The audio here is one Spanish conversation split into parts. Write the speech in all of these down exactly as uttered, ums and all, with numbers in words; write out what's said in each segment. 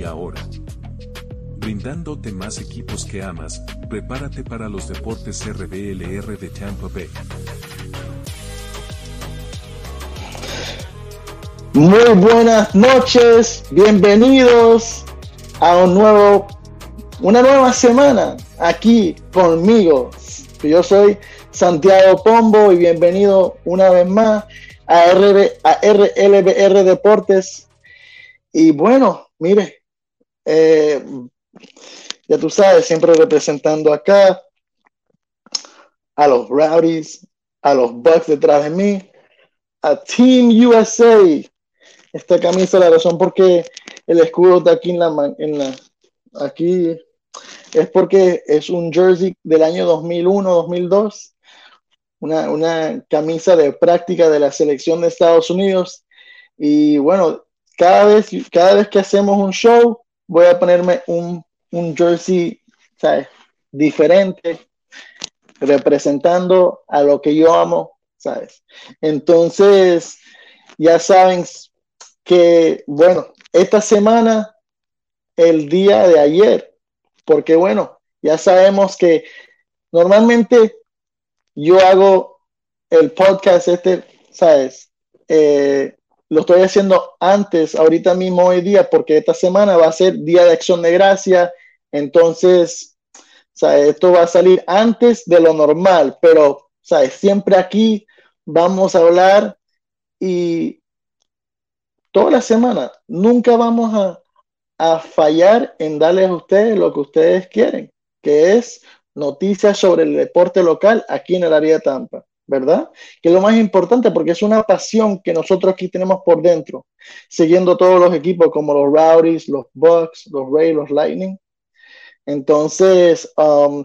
y ahora. Brindándote más equipos que amas, prepárate para los deportes R B L R de Tampa Bay. Muy buenas noches, bienvenidos a un nuevo, una nueva semana aquí conmigo. Yo soy Santiago Pombo y bienvenido una vez más a, R B, a R L B R Deportes. Y bueno, mire, eh, ya tú sabes, siempre representando acá a los Rowdies, a los Bucks detrás de mí, a Team U S A. Esta camisa, la razón por qué el escudo está aquí en la, en la aquí es porque es un jersey del año dos mil uno dos mil dos, una, una camisa de práctica de la selección de Estados Unidos. Y bueno, cada vez, cada vez que hacemos un show, voy a ponerme un, un jersey, ¿sabes?, diferente, representando a lo que yo amo, ¿sabes? Entonces, ya saben que, bueno, esta semana, el día de ayer, porque bueno, ya sabemos que normalmente yo hago el podcast este, ¿sabes? Eh, lo estoy haciendo antes, ahorita mismo hoy día, porque esta semana va a ser Día de Acción de Gracia, entonces, ¿sabes?, esto va a salir antes de lo normal, pero, ¿sabes?, siempre aquí vamos a hablar y toda la semana nunca vamos a, a fallar en darles a ustedes lo que ustedes quieren, que es noticias sobre el deporte local aquí en el área de Tampa, ¿verdad? Que es lo más importante porque es una pasión que nosotros aquí tenemos por dentro, siguiendo todos los equipos como los Rowdies, los Bucks, los Rays, los Lightning. Entonces, um,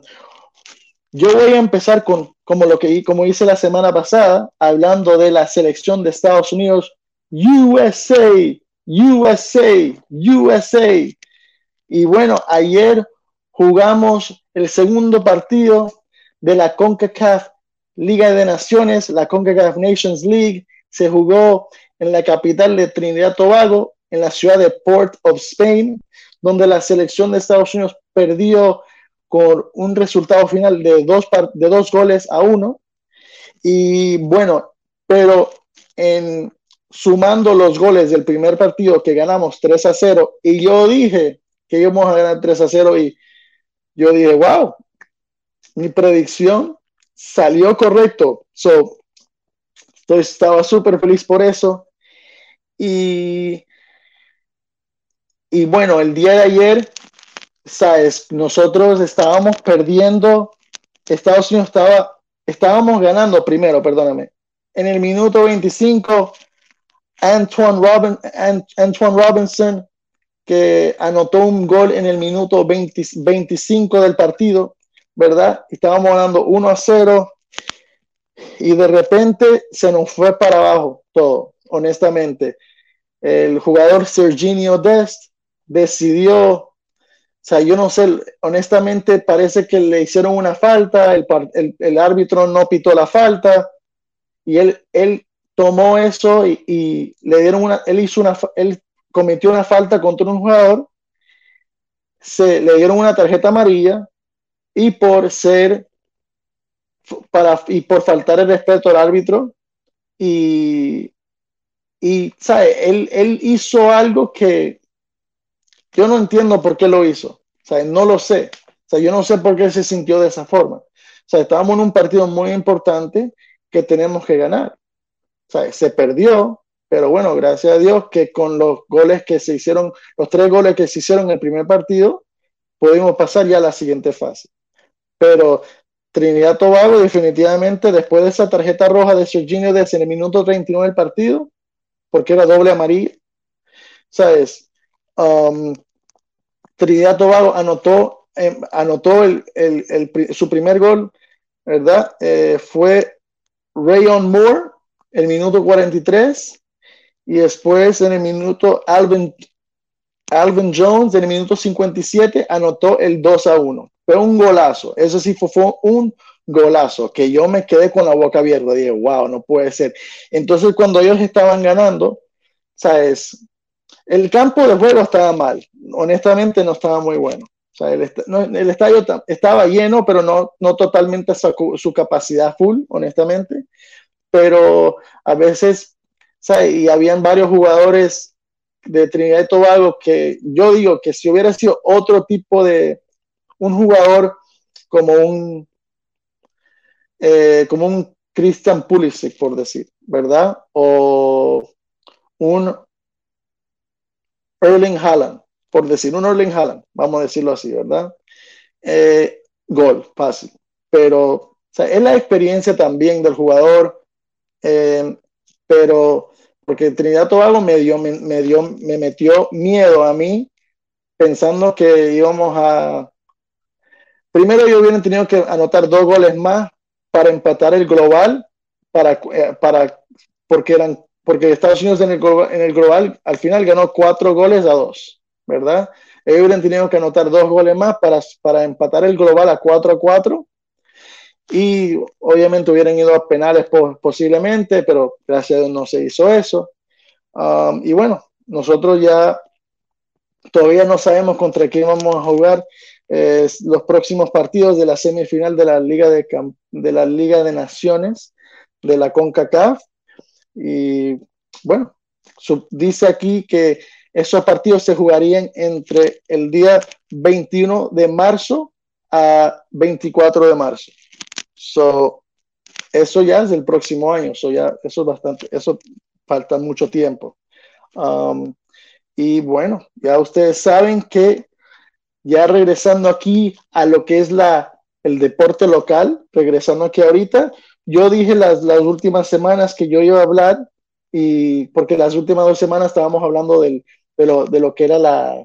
yo voy a empezar con como lo que como hice la semana pasada, hablando de la selección de Estados Unidos. U S A, U S A, U S A. Y bueno, ayer jugamos el segundo partido de la CONCACAF Liga de Naciones, la CONCACAF Nations League. Se jugó en la capital de Trinidad y Tobago, en la ciudad de Port of Spain, donde la selección de Estados Unidos perdió con un resultado final de dos, de dos goles a uno. Y bueno, pero en sumando los goles del primer partido que ganamos tres a cero, y yo dije que íbamos a ganar tres a cero, y yo dije, wow, mi predicción salió correcto. So, entonces estaba súper feliz por eso. Y, y bueno, el día de ayer, ¿sabes?, nosotros estábamos perdiendo, Estados Unidos estaba, estábamos ganando primero, perdóname, en el minuto veinticinco, Antoine, Robin, Ant, Antoine Robinson, que anotó un gol en el minuto veinte, veinticinco del partido, ¿verdad? Estábamos ganando uno a cero y de repente se nos fue para abajo todo, honestamente. El jugador Serginho Dest decidió, o sea, yo no sé, honestamente parece que le hicieron una falta, el, el, el árbitro no pitó la falta y él, él tomó eso y, y le dieron una, él hizo una, él cometió una falta contra un jugador, se le dieron una tarjeta amarilla y por ser, para, y por faltar el respeto al árbitro y, y ¿sabe? Él, él hizo algo que yo no entiendo por qué lo hizo, ¿sabe? No lo sé, o sea, yo no sé por qué se sintió de esa forma, o sea, estábamos en un partido muy importante que tenemos que ganar. O sea, se perdió, pero bueno, gracias a Dios que con los goles que se hicieron, los tres goles que se hicieron en el primer partido, pudimos pasar ya a la siguiente fase. Pero Trinidad y Tobago definitivamente, después de esa tarjeta roja de Serginho Dest en el minuto treinta y nueve del partido, porque era doble amarilla, ¿sabes? Um, Trinidad y Tobago anotó, eh, anotó el, el, el, su primer gol, ¿verdad? Eh, fue Rayon Moore, el minuto cuarenta y tres, y después en el minuto Alvin, Alvin Jones, en el minuto cincuenta y siete, anotó el dos a uno. Fue un golazo, eso sí fue, fue un golazo, que yo me quedé con la boca abierta, dije, wow, no puede ser. Entonces cuando ellos estaban ganando, ¿sabes? El campo de juego estaba mal, honestamente no estaba muy bueno. O sea, el, est no, el estadio estaba lleno, pero no, no totalmente su, su capacidad full, honestamente. Pero a veces, ¿sabes? Y habían varios jugadores de Trinidad y Tobago que yo digo que si hubiera sido otro tipo de un jugador como un eh, como un Christian Pulisic, por decir, ¿verdad? O un Erling Haaland, por decir, un Erling Haaland, vamos a decirlo así, ¿verdad? Eh, gol, fácil. Pero o sea, es la experiencia también del jugador, eh, pero porque Trinidad Tobago me, dio, me, me, dio, me metió miedo a mí pensando que íbamos a... Primero ellos hubieran tenido que anotar dos goles más para empatar el global, para, eh, para, porque, eran, porque Estados Unidos en el, en el global al final ganó cuatro goles a dos, ¿verdad? Ellos hubieran tenido que anotar dos goles más para, para empatar el global a cuatro a cuatro y obviamente hubieran ido a penales posiblemente, pero gracias a Dios no se hizo eso. Um, y bueno, nosotros ya todavía no sabemos contra quién vamos a jugar eh, los próximos partidos de la semifinal de la Liga de, de la Liga de Naciones de la CONCACAF. Y bueno, su, dice aquí que esos partidos se jugarían entre el día veintiuno de marzo a veinticuatro de marzo. So, eso ya es el próximo año. So ya, eso es bastante, eso falta mucho tiempo. Um, y bueno, ya ustedes saben que ya regresando aquí a lo que es la, el deporte local, regresando aquí ahorita, yo dije las, las últimas semanas que yo iba a hablar, y porque las últimas dos semanas estábamos hablando del, de, lo, de lo que era la,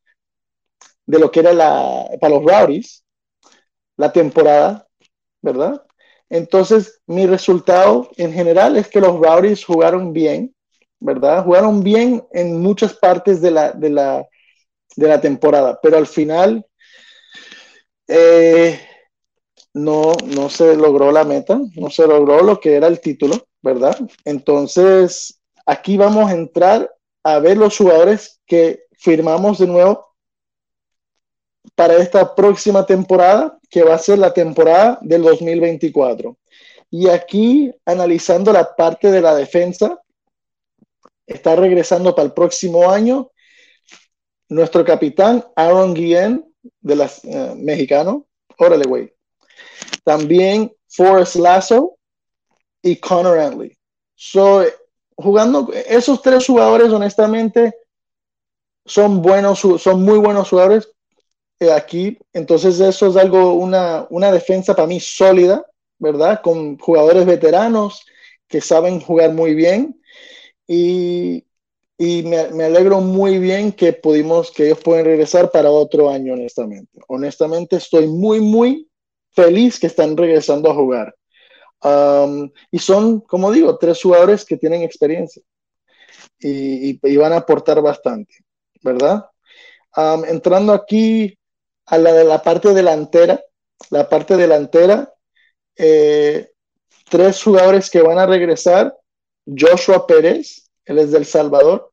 de lo que era la, para los Rowdies, la temporada, ¿verdad? Entonces, mi resultado en general es que los Rowdies jugaron bien, ¿verdad? Jugaron bien en muchas partes de la, de la, de la temporada, pero al final eh, no, no se logró la meta, no se logró lo que era el título, ¿verdad? Entonces, aquí vamos a entrar a ver los jugadores que firmamos de nuevo para esta próxima temporada, que va a ser la temporada del dos mil veinticuatro. Y aquí, analizando la parte de la defensa, está regresando para el próximo año nuestro capitán Aaron Guillén, de las uh, mexicano. Órale, güey. También Forrest Lasso y Connor Antley. So, jugando, esos tres jugadores, honestamente, son buenos, son muy buenos jugadores eh, aquí. Entonces, eso es algo, una, una defensa para mí sólida, ¿verdad? Con jugadores veteranos que saben jugar muy bien. Y, y me, me alegro muy bien que pudimos, que ellos pueden regresar para otro año, honestamente. Honestamente, estoy muy, muy feliz que están regresando a jugar. Um, y son, como digo, tres jugadores que tienen experiencia y, y, y van a aportar bastante, ¿verdad? Um, entrando aquí a la de la parte delantera, la parte delantera, eh, tres jugadores que van a regresar: Joshua Pérez, él es del Salvador.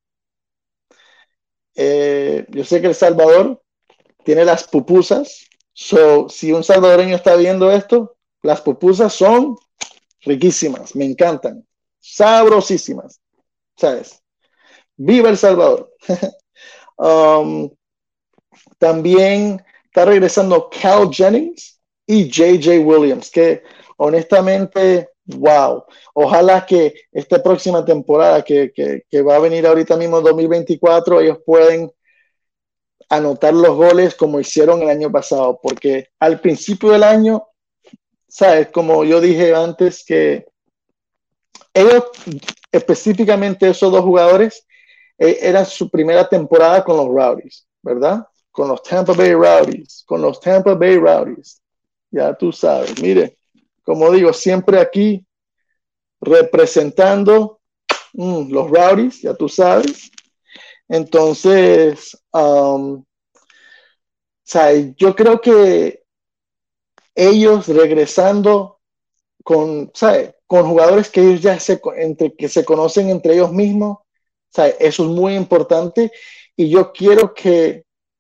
Eh, yo sé que El Salvador tiene las pupusas, so, si un salvadoreño está viendo esto, las pupusas son riquísimas, me encantan, sabrosísimas, ¿sabes? ¡Viva El Salvador! um, también está regresando Cal Jennings y J J Williams, que honestamente, wow, ojalá que esta próxima temporada que, que, que va a venir ahorita mismo dos mil veinticuatro, ellos pueden anotar los goles como hicieron el año pasado, porque al principio del año, sabes, como yo dije antes, que ellos, específicamente esos dos jugadores, eh, era su primera temporada con los Rowdies, ¿verdad? Con los Tampa Bay Rowdies, con los Tampa Bay Rowdies. Ya tú sabes, mire, como digo, siempre aquí representando mm, los Rowdies, ya tú sabes. Entonces, um, o sea, yo creo que ellos regresando con, ¿sabe? Con jugadores que ellos ya se, entre, que se conocen entre ellos mismos, ¿sabe? Eso es muy importante y yo quiero que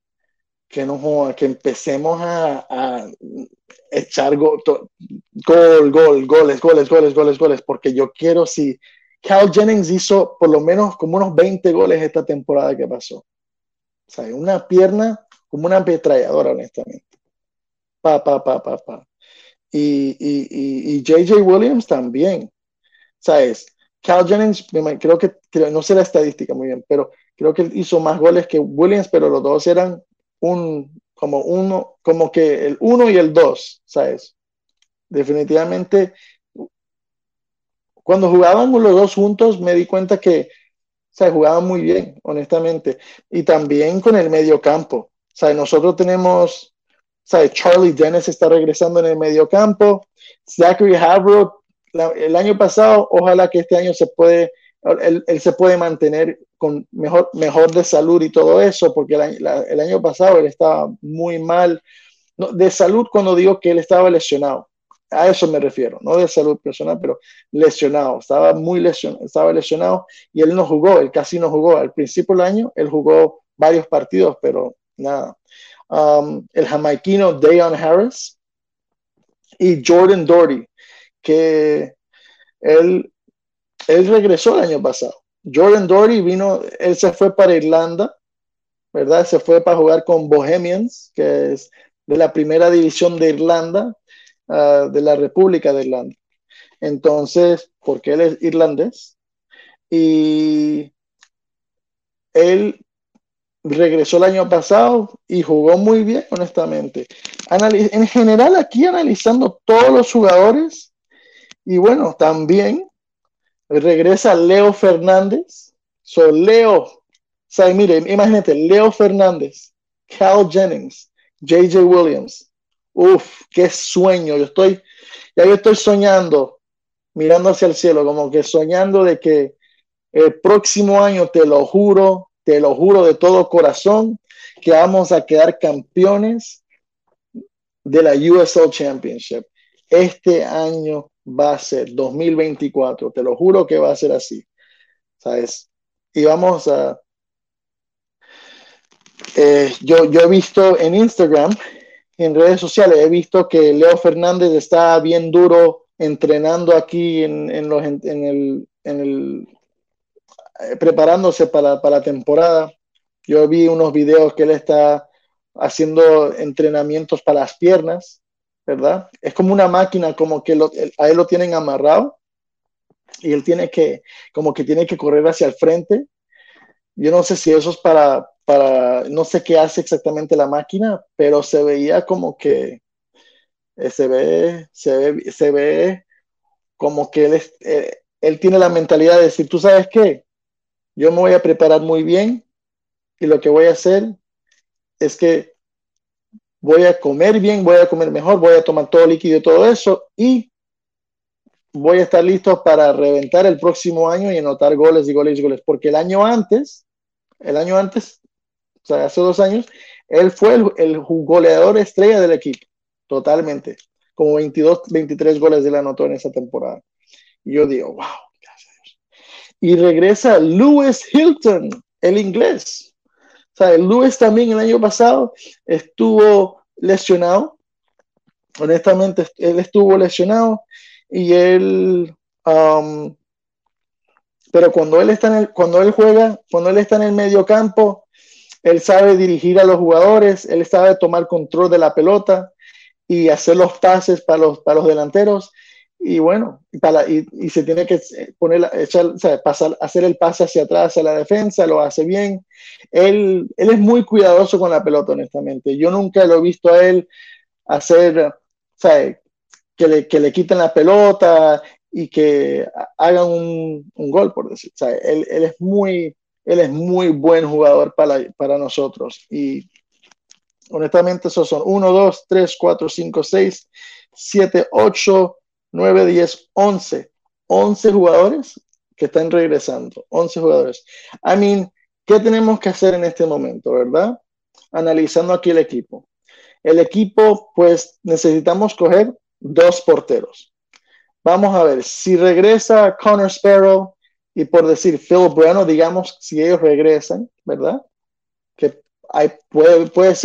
que, no, que empecemos a, a echar go, to, gol, gol, goles, goles, goles, goles, goles, porque yo quiero, si Cal Jennings hizo por lo menos como unos veinte goles esta temporada que pasó. O sea, una pierna como una ametralladora, honestamente. Pa, pa, pa, pa, pa. Y, y, y, y J J Williams también. ¿Sabes? Cal Jennings, creo que, creo, no sé la estadística muy bien, pero creo que hizo más goles que Williams, pero los dos eran un, como uno, como que el uno y el dos, ¿sabes? Definitivamente, cuando jugaban los dos juntos, me di cuenta que, o sea, jugaban muy bien, honestamente. Y también con el medio campo. O sea, nosotros tenemos, o sea, Charlie Dennis está regresando en el medio campo. Zachary Havro, la, el año pasado, ojalá que este año se puede, él, él se puede mantener con mejor, mejor de salud y todo eso, porque el año, la, el año pasado él estaba muy mal. No, de salud cuando digo que él estaba lesionado. A eso me refiero, no de salud personal, pero lesionado, estaba muy lesionado, estaba lesionado y él no jugó, él casi no jugó. Al principio del año, él jugó varios partidos, pero nada. Um, el jamaiquino Dayon Harris y Jordan Doherty, que él, él regresó el año pasado. Jordan Doherty vino, él se fue para Irlanda, ¿verdad? Se fue para jugar con Bohemians, que es de la primera división de Irlanda, uh, de la República de Irlanda. Entonces, porque él es irlandés, y él regresó el año pasado y jugó muy bien, honestamente. Analiz en general, aquí analizando todos los jugadores, y bueno, también regresa Leo Fernández. So, Leo, o sea, mire, imagínate, Leo Fernández, Cal Jennings, J J Williams. Uf, qué sueño. Yo estoy, ya yo estoy soñando, mirando hacia el cielo, como que soñando de que el próximo año, te lo juro, te lo juro de todo corazón, que vamos a quedar campeones de la U S L Championship. Este año va a ser dos mil veinticuatro, te lo juro que va a ser así, ¿sabes? Y vamos a... Eh, yo, yo he visto en Instagram, en redes sociales, he visto que Leo Fernández está bien duro entrenando aquí en, en, los, en, en el... En el eh, preparándose para, para la temporada. Yo vi unos videos que él está haciendo entrenamientos para las piernas, ¿verdad? Es como una máquina, como que lo, a él lo tienen amarrado y él tiene que, como que tiene que correr hacia el frente. Yo no sé si eso es para, para no sé qué hace exactamente la máquina, pero se veía como que eh, se ve, se ve, se ve como que él, es, eh, él tiene la mentalidad de decir, ¿tú sabes qué? Yo me voy a preparar muy bien y lo que voy a hacer es que voy a comer bien, voy a comer mejor, voy a tomar todo líquido y todo eso y voy a estar listo para reventar el próximo año y anotar goles y goles y goles. Porque el año antes, el año antes, o sea, hace dos años, él fue el, el goleador estrella del equipo, totalmente. Como veintidós, veintitrés goles de la anotó en esa temporada. Y yo digo, wow, gracias a Dios. Y regresa Lewis Hilton, el inglés. O sea, el Lewis también el año pasado estuvo lesionado. Honestamente, él estuvo lesionado y él, um, pero cuando él está en el, cuando él juega, cuando él está en el medio campo, él sabe dirigir a los jugadores, él sabe tomar control de la pelota y hacer los pases para los, para los delanteros. Y bueno, para, y, y se tiene que poner, echar, o sea, pasar, hacer el pase hacia atrás a la defensa, lo hace bien. Él, él es muy cuidadoso con la pelota, honestamente. Yo nunca lo he visto a él hacer, o sea, que le, que le quiten la pelota y que hagan un, un gol, por decir. O sea, él, él, es muy, él es muy buen jugador para, para nosotros. Y honestamente, esos son uno, dos, tres, cuatro, cinco, seis, siete, ocho, nueve, diez, once. once jugadores que están regresando. once jugadores. I mean, ¿qué tenemos que hacer en este momento, verdad? Analizando aquí el equipo. El equipo, pues necesitamos coger dos porteros. Vamos a ver, si regresa Connor Sparrow y por decir Phil Bueno, digamos, si ellos regresan, ¿verdad? Que hay, puede, puede ser,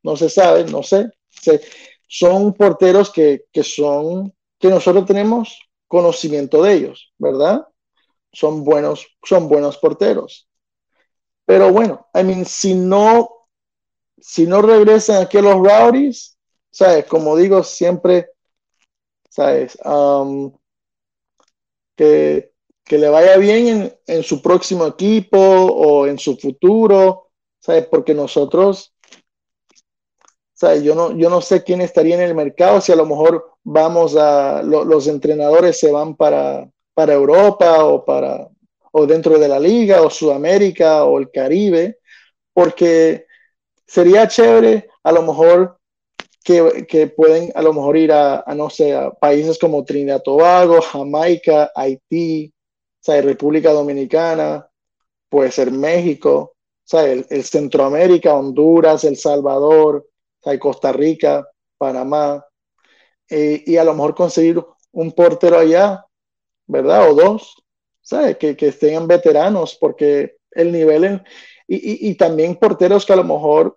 no se sabe, no sé. Se, son porteros que, que son, que nosotros tenemos conocimiento de ellos, ¿verdad? Son buenos, son buenos porteros. Pero bueno, I mean, si no, si no regresan aquí a los Rowdies, ¿sabes? Como digo, siempre, ¿sabes? Um, que, que le vaya bien en, en su próximo equipo o en su futuro, ¿sabes? Porque nosotros, ¿sabes? Yo no, yo no sé quién estaría en el mercado, si a lo mejor vamos a, lo, los entrenadores se van para, para Europa o, para, o dentro de la liga o Sudamérica o el Caribe, porque sería chévere a lo mejor que, que pueden a lo mejor ir a, a, no sé, a países como Trinidad y Tobago, Jamaica, Haití, ¿sabes? República Dominicana, puede ser México, ¿sabes? El, el Centroamérica, Honduras, El Salvador, ¿sabes? Costa Rica, Panamá, eh, y a lo mejor conseguir un portero allá, ¿verdad? O dos, ¿sabes? Que, que estén veteranos, porque el nivel en, y, y, y también porteros que a lo mejor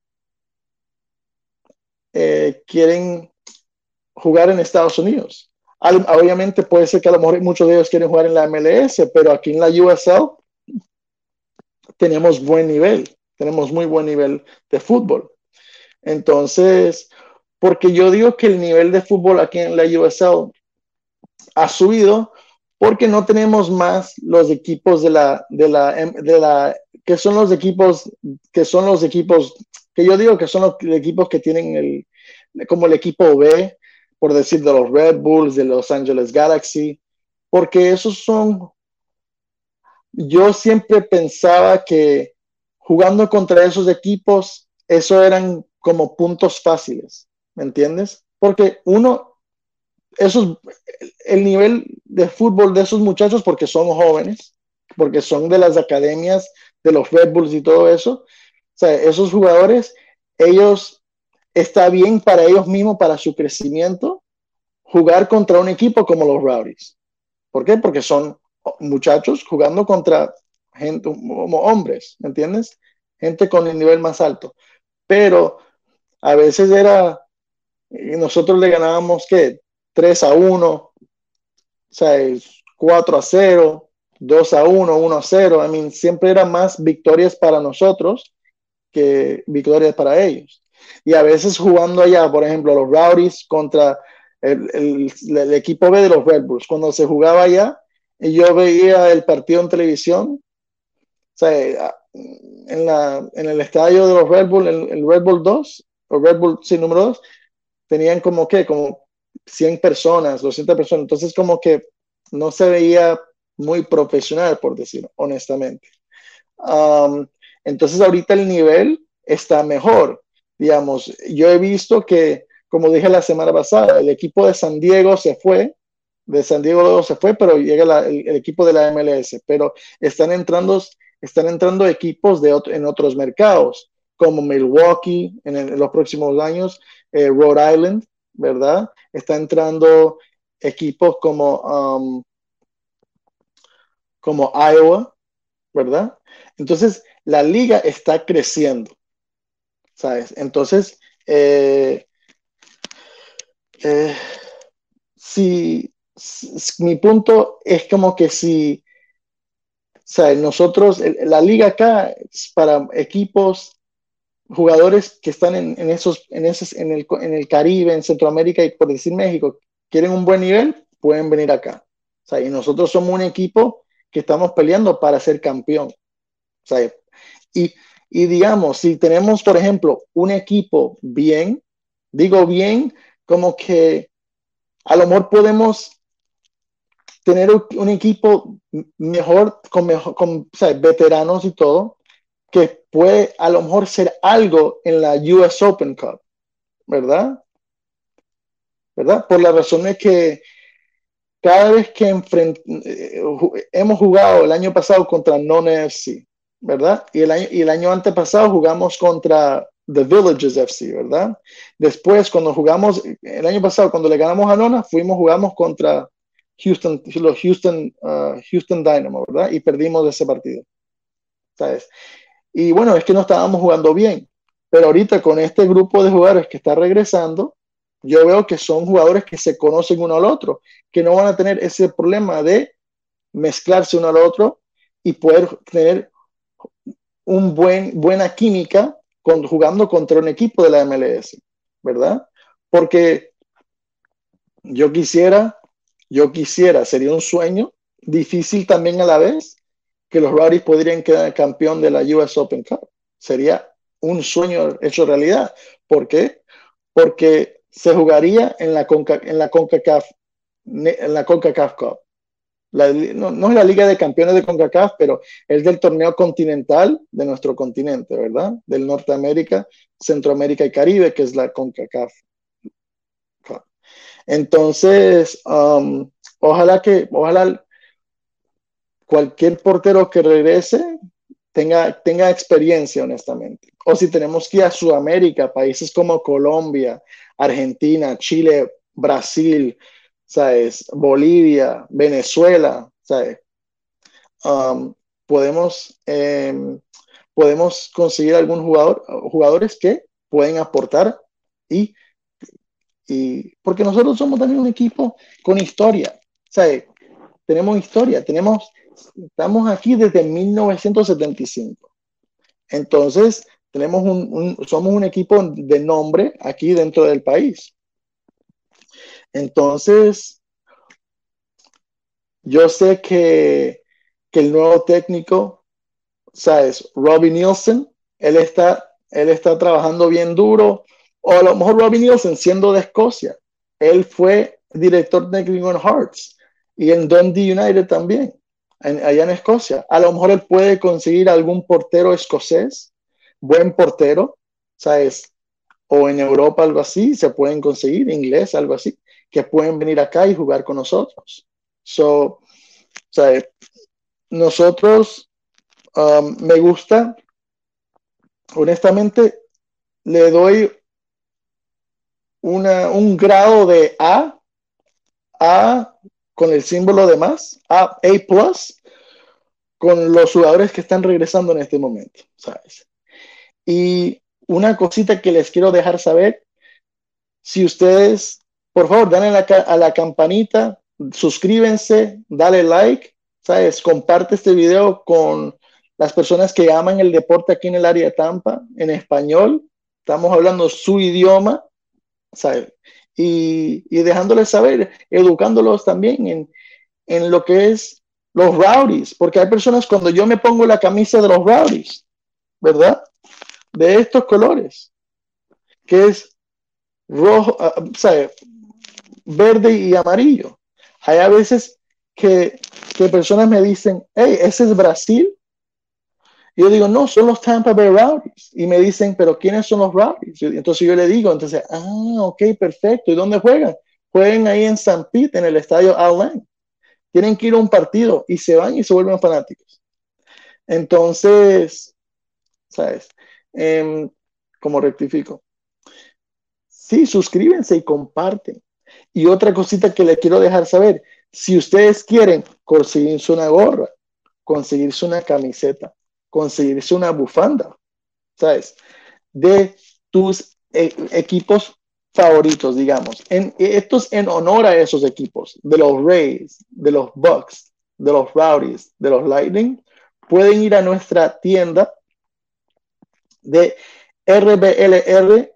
eh, quieren jugar en Estados Unidos. Al, obviamente puede ser que a lo mejor muchos de ellos quieren jugar en la M L S, pero aquí en la U S L tenemos buen nivel, tenemos muy buen nivel de fútbol. Entonces, porque yo digo que el nivel de fútbol aquí en la U S L ha subido porque no tenemos más los equipos de la, de la, de la, que son los equipos, que son los equipos, que yo digo que son los equipos que tienen el, como el equipo B, por decir, de los Red Bulls, de Los Angeles Galaxy, porque esos son, yo siempre pensaba que jugando contra esos equipos, eso eran como puntos fáciles, ¿me entiendes? Porque uno, esos, el nivel de fútbol de esos muchachos, porque son jóvenes, porque son de las academias de los Red Bulls y todo eso, o sea, esos jugadores, ellos, está bien para ellos mismos, para su crecimiento, jugar contra un equipo como los Rowdies. ¿Por qué? Porque son muchachos jugando contra gente como hombres, ¿me entiendes? Gente con el nivel más alto. Pero a veces era, nosotros le ganábamos, ¿qué? tres a uno, o sea, cuatro a cero, dos a uno, uno a cero. I mean, siempre eran más victorias para nosotros que victorias para ellos. Y a veces jugando allá, por ejemplo, los Rowdies contra el, el, el equipo B de los Red Bulls, cuando se jugaba allá, y yo veía el partido en televisión, o sea, en, la, en el estadio de los Red Bull, el, el Red Bull dos, o Red Bull, sí, número dos, tenían como que, como cien personas, doscientas personas, entonces como que no se veía muy profesional, por decirlo honestamente. Um, entonces ahorita el nivel está mejor, digamos, yo he visto que, como dije la semana pasada, el equipo de San Diego se fue, de San Diego luego se fue, pero llega la, el, el, equipo de la M L S, pero están entrando, están entrando equipos de otro, en otros mercados, como Milwaukee en, el, en los próximos años, eh, Rhode Island, ¿verdad? Está entrando equipos como, um, como Iowa, ¿verdad? Entonces, la liga está creciendo, ¿sabes? Entonces, eh, eh, si, si, mi punto es como que si, ¿sabes? Nosotros, la liga acá es para equipos, jugadores que están en, en esos, en, esos en, el, en el Caribe, en Centroamérica y por decir México, quieren un buen nivel, pueden venir acá. O sea, y nosotros somos un equipo que estamos peleando para ser campeón. O sea, y, y digamos, si tenemos, por ejemplo, un equipo bien, digo bien, como que a lo mejor podemos tener un equipo mejor, con, mejor, con o sea, veteranos y todo, que puede a lo mejor ser algo en la U S Open Cup, ¿verdad? ¿Verdad? Por la razón de que cada vez que enfrent eh, hemos jugado el año pasado contra Non-F C, ¿verdad? Y el año, y el año antepasado jugamos contra The Villages F C, ¿verdad? Después, cuando jugamos, el año pasado, cuando le ganamos a Nona, fuimos, jugamos contra Houston, los Houston, uh, Houston Dynamo, ¿verdad? Y perdimos ese partido, ¿sabes? Y bueno, es que no estábamos jugando bien, Pero ahorita con este grupo de jugadores que está regresando, yo veo que son jugadores que se conocen uno al otro, que no van a tener ese problema de mezclarse uno al otro y poder tener un buen, buena química con, jugando contra un equipo de la M L S, ¿verdad? Porque yo quisiera, yo quisiera, sería un sueño, difícil también a la vez, que los Rowdies podrían quedar campeón de la U S Open Cup. Sería un sueño hecho realidad. ¿Por qué? Porque se jugaría en la, Conca, en la CONCACAF, en la CONCACAF Cup. La, no, no es la Liga de Campeones de CONCACAF, pero es del torneo continental de nuestro continente, ¿verdad? Del Norteamérica, Centroamérica y Caribe, que es la CONCACAF. Entonces, um, ojalá que, ojalá cualquier portero que regrese tenga, tenga experiencia, honestamente. O si tenemos que ir a Sudamérica, países como Colombia, Argentina, Chile, Brasil, ¿sabes? Bolivia, Venezuela, ¿sabes? Um, podemos, eh, podemos conseguir algún jugador, jugadores que pueden aportar y, y porque nosotros somos también un equipo con historia, ¿sabes? Tenemos historia, tenemos, estamos aquí desde mil novecientos setenta y cinco. Entonces, tenemos un, un, somos un equipo de nombre aquí dentro del país. Entonces, yo sé que, que el nuevo técnico, ¿sabes? Robbie Nielsen, él está, él está trabajando bien duro, o a lo mejor Robbie Nielsen, siendo de Escocia, él fue director técnico en Hearts y en Dundee United también, en, allá en Escocia. A lo mejor él puede conseguir algún portero escocés, buen portero, ¿sabes? O en Europa algo así, se pueden conseguir, inglés, algo así, que pueden venir acá y jugar con nosotros. So, ¿sabes? Nosotros, um, me gusta, honestamente, le doy una, un grado de A, A con el símbolo de más, A, A plus, con los jugadores que están regresando en este momento, ¿sabes? Y una cosita que les quiero dejar saber, si ustedes, por favor, dan a la, a la campanita, suscríbanse, dale like, ¿sabes? Comparte este video con las personas que aman el deporte aquí en el área de Tampa, en español. Estamos hablando su idioma, ¿sabes? Y, y dejándoles saber, educándolos también en, en lo que es los Rowdies, porque hay personas cuando yo me pongo la camisa de los Rowdies, ¿verdad? De estos colores, que es rojo, uh, ¿sabes? Verde y amarillo. Hay a veces que, que personas me dicen, hey, ese es Brasil. Y yo digo, no, son los Tampa Bay Rowdies. Y me dicen, pero ¿quiénes son los Rowdies? Entonces yo le digo, entonces, ah, ok, perfecto. ¿Y dónde juegan? Juegan ahí en San Pete, en el estadio Al Lang. Tienen que ir a un partido y se van y se vuelven fanáticos. Entonces, ¿sabes? Eh, como rectifico. Sí, suscríbanse y comparten. Y otra cosita que les quiero dejar saber, si ustedes quieren conseguirse una gorra, conseguirse una camiseta, conseguirse una bufanda, ¿sabes? De tus e equipos favoritos, digamos. En, esto es en honor a esos equipos, de los Rays, de los Bucks, de los Rowdies, de los Lightning. Pueden ir a nuestra tienda de R B L R,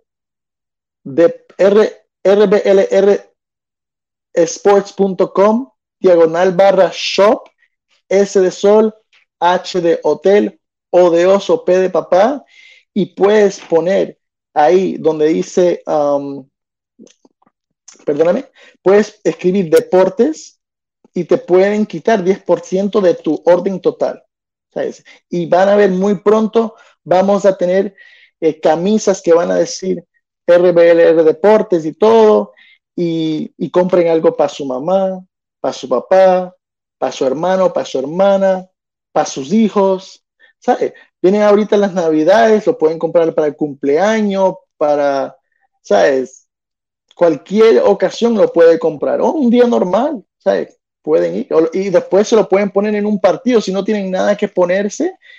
de R, rblr sports punto com, diagonal barra shop, S de sol, H de hotel, O de oso, P de papá, y puedes poner ahí donde dice, um, perdóname, puedes escribir deportes y te pueden quitar diez por ciento de tu orden total, ¿sabes? Y van a ver muy pronto, vamos a tener eh, camisas que van a decir R B L R Deportes y todo, y, y compren algo para su mamá, para su papá, para su hermano, para su hermana, para sus hijos, ¿sabes? Vienen ahorita las navidades, lo pueden comprar para el cumpleaños, para, ¿sabes? Cualquier ocasión lo puede comprar, o un día normal, ¿sabes? Pueden ir, y después se lo pueden poner en un partido, si no tienen nada que ponerse,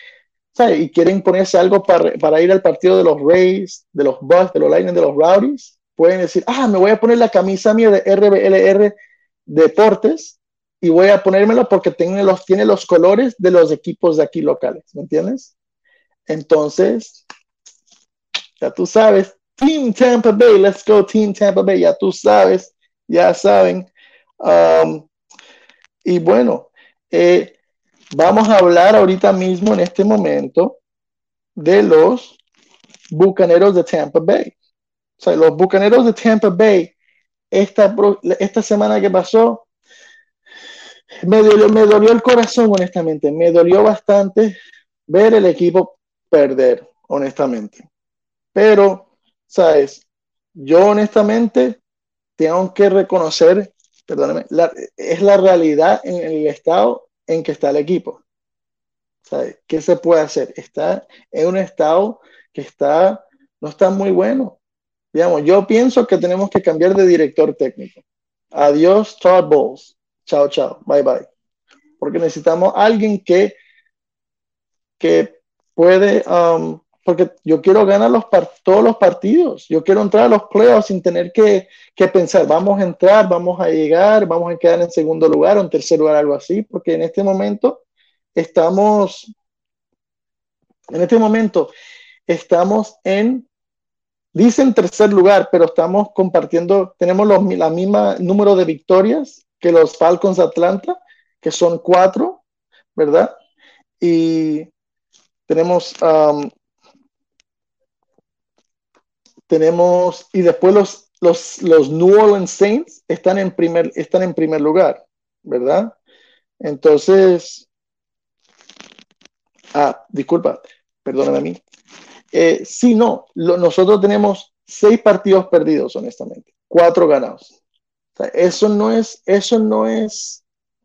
¿sabes? Y quieren ponerse algo para, para ir al partido de los Rays, de los Bucks, de los Lightning, de los Rowdies, pueden decir, ah, me voy a poner la camisa mía de R B L R Deportes y voy a ponérmela porque tiene los, tiene los colores de los equipos de aquí locales, ¿me entiendes? Entonces, ya tú sabes, Team Tampa Bay, let's go Team Tampa Bay, ya tú sabes, ya saben. Um, y bueno, eh, vamos a hablar ahorita mismo en este momento de los Bucaneros de Tampa Bay. O sea, los Bucaneros de Tampa Bay, esta, esta semana que pasó, me dolió, me dolió el corazón, honestamente. Me dolió bastante ver el equipo perder, honestamente. Pero, ¿sabes? Yo honestamente tengo que reconocer, perdóname, la, es la realidad en el estado en que está el equipo. ¿Sabes? ¿Qué se puede hacer? Está en un estado que está, no está muy bueno. Digamos, yo pienso que tenemos que cambiar de director técnico. Adiós, Todd Bowles. Chao, chao. Bye, bye. Porque necesitamos alguien que, que puede, um, porque yo quiero ganar los todos los partidos. Yo quiero entrar a los playoffs sin tener que, que pensar, vamos a entrar, vamos a llegar, vamos a quedar en segundo lugar o en tercer lugar, algo así. Porque en este momento estamos, en este momento estamos en dicen tercer lugar, pero estamos compartiendo, tenemos los, la misma número de victorias que los Falcons de Atlanta, que son cuatro, ¿verdad? Y tenemos, um, tenemos, y después los, los, los New Orleans Saints están en primer, están en primer lugar, ¿verdad? Entonces, ah, disculpa, perdóname a mí. Eh, sí, no, lo, nosotros tenemos seis partidos perdidos, honestamente, cuatro ganados. O sea, eso no es, eso no es,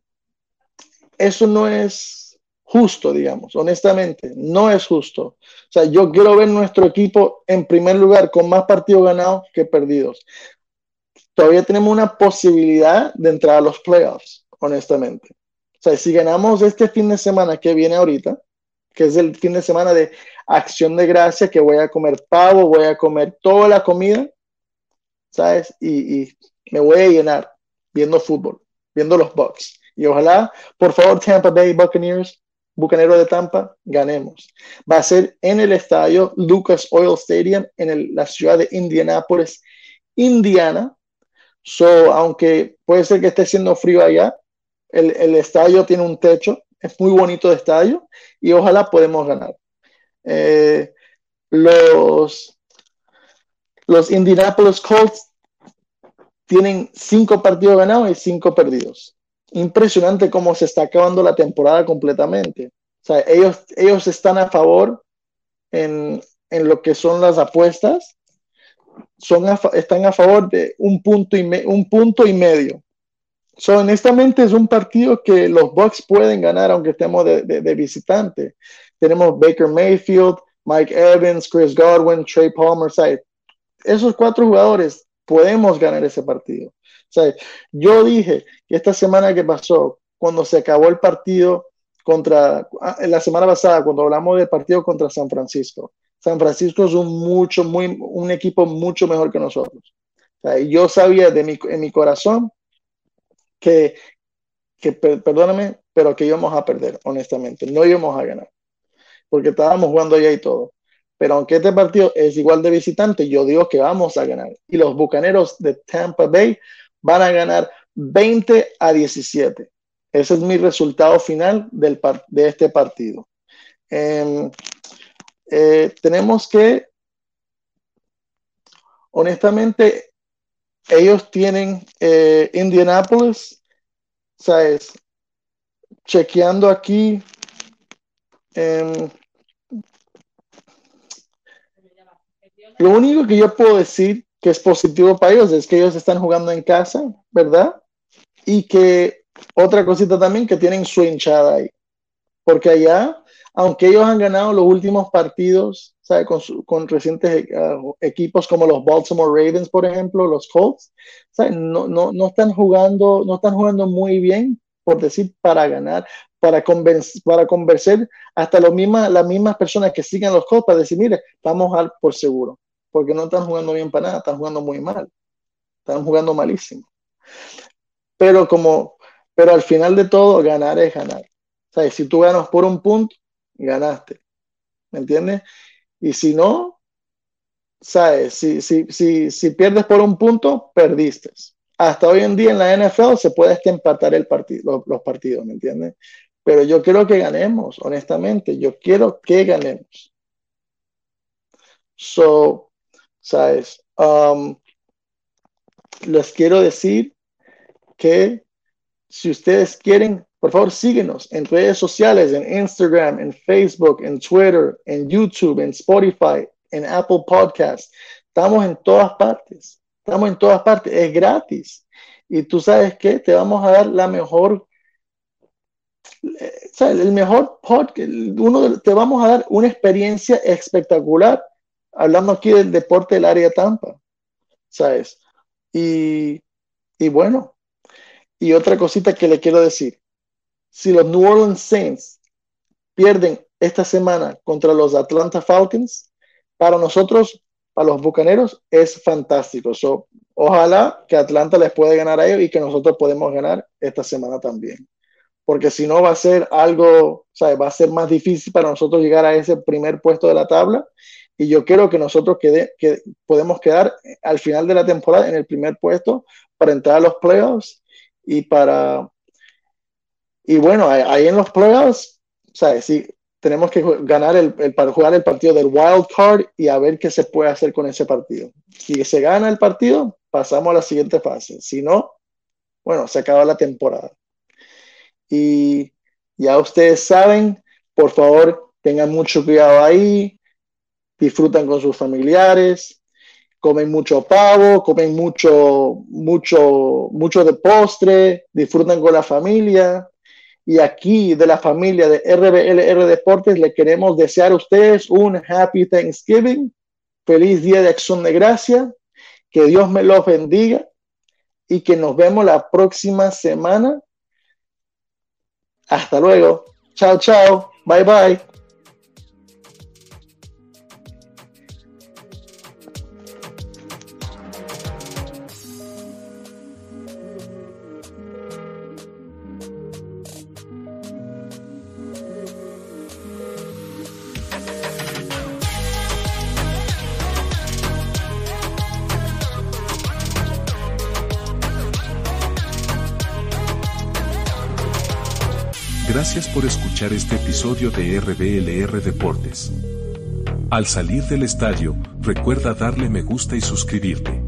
eso no es justo, digamos, honestamente, no es justo. O sea, yo quiero ver nuestro equipo en primer lugar con más partidos ganados que perdidos. Todavía tenemos una posibilidad de entrar a los playoffs, honestamente. O sea, si ganamos este fin de semana que viene ahorita, que es el fin de semana de acción de gracia, que voy a comer pavo, voy a comer toda la comida, ¿sabes? Y, y me voy a llenar viendo fútbol, viendo los Bucks. Y ojalá, por favor, Tampa Bay Buccaneers, Bucanero de Tampa, ganemos. Va a ser en el estadio Lucas Oil Stadium, en el, la ciudad de Indianápolis, Indiana. So, aunque puede ser que esté siendo frío allá, el, el estadio tiene un techo, es muy bonito de estadio y ojalá podemos ganar. Eh, los, los Indianapolis Colts tienen cinco partidos ganados y cinco perdidos. Impresionante cómo se está acabando la temporada completamente. O sea, ellos, ellos están a favor en, en lo que son las apuestas. Son a, están a favor de un punto y, me, un punto y medio. So, honestamente es un partido que los Bucks pueden ganar aunque estemos de, de, de visitante. Tenemos Baker Mayfield, Mike Evans, Chris Godwin, Trey Palmer. ¿Sabes? Esos cuatro jugadores podemos ganar ese partido. ¿Sabes? Yo dije que esta semana que pasó, cuando se acabó el partido contra, la semana pasada, cuando hablamos del partido contra San Francisco, San Francisco es un, mucho, muy, un equipo mucho mejor que nosotros. ¿Sabes? Yo sabía de mi, en mi corazón que, que, perdóname, pero que íbamos a perder, honestamente. No íbamos a ganar, porque estábamos jugando allá y todo. Pero aunque este partido es igual de visitante, yo digo que vamos a ganar. Y los Bucaneros de Tampa Bay van a ganar veinte a diecisiete. Ese es mi resultado final del de este partido. Eh, eh, tenemos que, honestamente, ellos tienen eh, Indianapolis, ¿sabes? Chequeando aquí. Eh, lo único que yo puedo decir que es positivo para ellos es que ellos están jugando en casa, ¿verdad? Y que otra cosita también, que tienen su hinchada ahí. Porque allá, aunque ellos han ganado los últimos partidos, ¿sabe? Con, su, con recientes uh, equipos como los Baltimore Ravens, por ejemplo, los Colts, ¿sabe? No, no, no están jugando, no están jugando muy bien por decir, para ganar, para convencer, para convencer hasta lo misma, las mismas personas que sigan los Colts para decir, mire, vamos a por seguro, porque no están jugando bien para nada, están jugando muy mal, están jugando malísimo. Pero como, pero al final de todo, ganar es ganar. O sea, si tú ganas por un punto, ganaste. ¿Me entiendes? Y si no, ¿sabes? Si, si, si, si pierdes por un punto, perdiste. Hasta hoy en día en la N F L se puede hasta empatar el partido, los, los partidos, ¿me entiendes? Pero yo quiero que ganemos, honestamente. Yo quiero que ganemos. So, ¿sabes? Um, les quiero decir que si ustedes quieren, por favor síguenos en redes sociales, en Instagram, en Facebook, en Twitter, en YouTube, en Spotify, en Apple Podcasts. Estamos en todas partes. Estamos en todas partes. Es gratis. Y tú sabes qué, te vamos a dar la mejor, ¿sabes? El mejor podcast. Uno, te vamos a dar una experiencia espectacular. Hablando aquí del deporte del área de Tampa. ¿Sabes? Y, y bueno. Y otra cosita que le quiero decir. Si los New Orleans Saints pierden esta semana contra los Atlanta Falcons, para nosotros, para los Bucaneros, es fantástico. So, ojalá que Atlanta les pueda ganar a ellos y que nosotros podemos ganar esta semana también. Porque si no va a ser algo, ¿sabes? Va a ser más difícil para nosotros llegar a ese primer puesto de la tabla. Y yo quiero que nosotros quede, que podemos quedar al final de la temporada en el primer puesto para entrar a los playoffs y para... Y bueno, ahí en los playoffs, ¿sabes? Sí, tenemos que ganar el, el, para jugar el partido del wild card y a ver qué se puede hacer con ese partido. Si se gana el partido, pasamos a la siguiente fase. Si no, bueno, se acaba la temporada. Y ya ustedes saben, por favor, tengan mucho cuidado ahí, disfrutan con sus familiares, comen mucho pavo, comen mucho, mucho, mucho de postre, disfrutan con la familia. Y aquí de la familia de R B L R Deportes le queremos desear a ustedes un Happy Thanksgiving, feliz Día de Acción de Gracia, que Dios me los bendiga y que nos vemos la próxima semana. Hasta luego. Chao, chao. Bye, bye. Gracias por escuchar este episodio de R B L R Deportes. Al salir del estadio, recuerda darle me gusta y suscribirte.